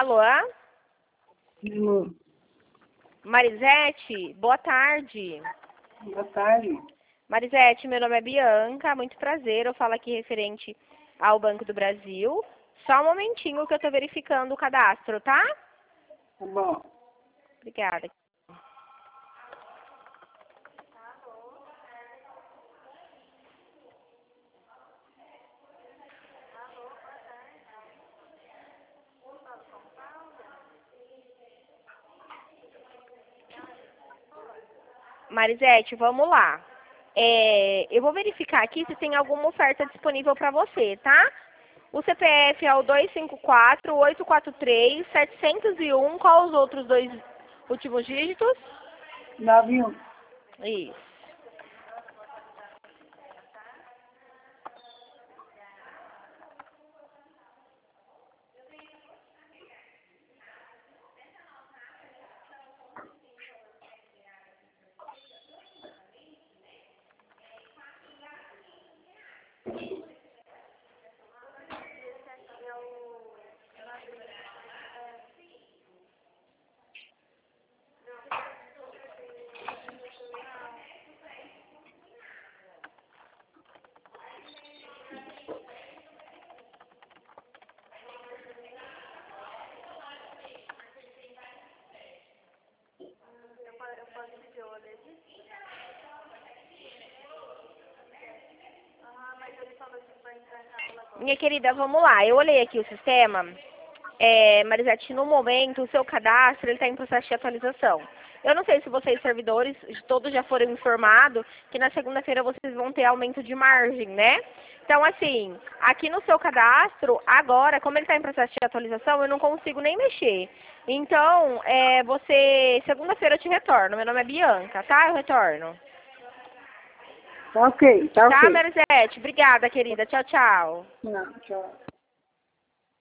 Alô? Alô, Marisete, boa tarde. boa tarde. Marisete, meu nome é Bianca, muito prazer. Eu falo aqui referente ao Banco do Brasil. Só um momentinho que eu estou verificando o cadastro, tá? Tá bom. Obrigada. Marisete, vamos lá. Eu vou verificar aqui se tem alguma oferta disponível para você, tá? O CPF é o 254-843-701. Qual os outros dois últimos dígitos? 91. Isso. Minha querida, vamos lá. Eu olhei aqui o sistema. Marisete, no momento, o seu cadastro está em processo de atualização. Eu não sei se vocês, servidores, todos já foram informados que na segunda-feira vocês vão ter aumento de margem, né? Então, assim, aqui no seu cadastro, agora, como ele está em processo de atualização, eu não consigo nem mexer. Então, segunda-feira eu te retorno. Meu nome é Bianca, tá? Eu retorno. Tá ok, tá Tá, ok. Marisete? Obrigada, querida. Tchau, tchau. Não, tchau.